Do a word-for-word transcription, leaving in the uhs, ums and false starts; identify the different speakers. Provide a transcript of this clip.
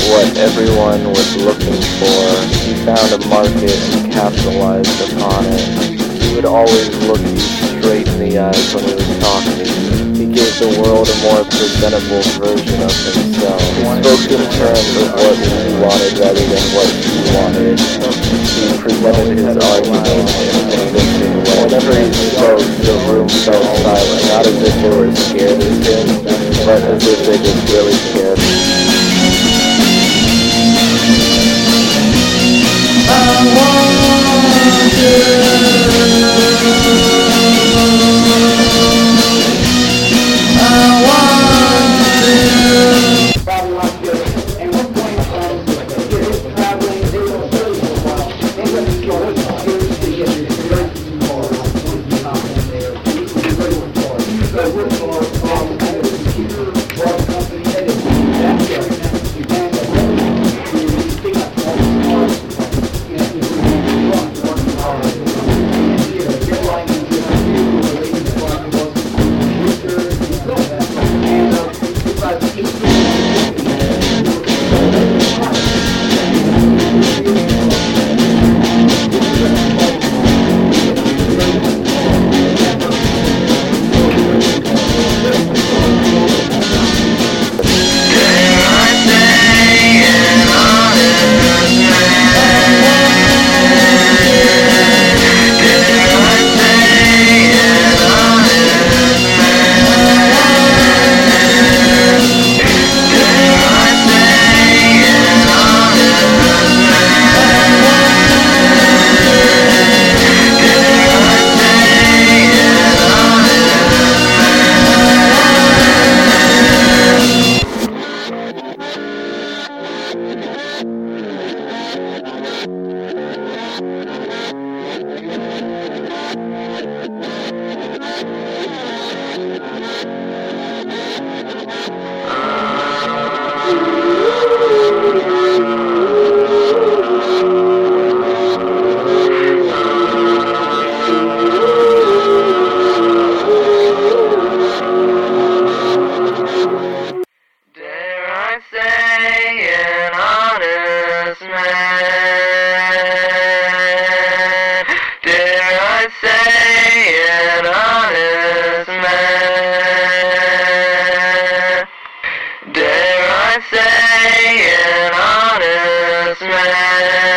Speaker 1: what everyone was looking for. He found a market and capitalized upon it. He would always look you straight in the eyes when he was talking to you. He gave the world a more presentable version of himself. He spoke in terms of what he wanted rather than what he wanted. He presented his argument in a convincing way. Whenever he spoke, the room felt silent, not as if they were scared of him, but as if they just really cared.
Speaker 2: I want
Speaker 3: Say an honest man.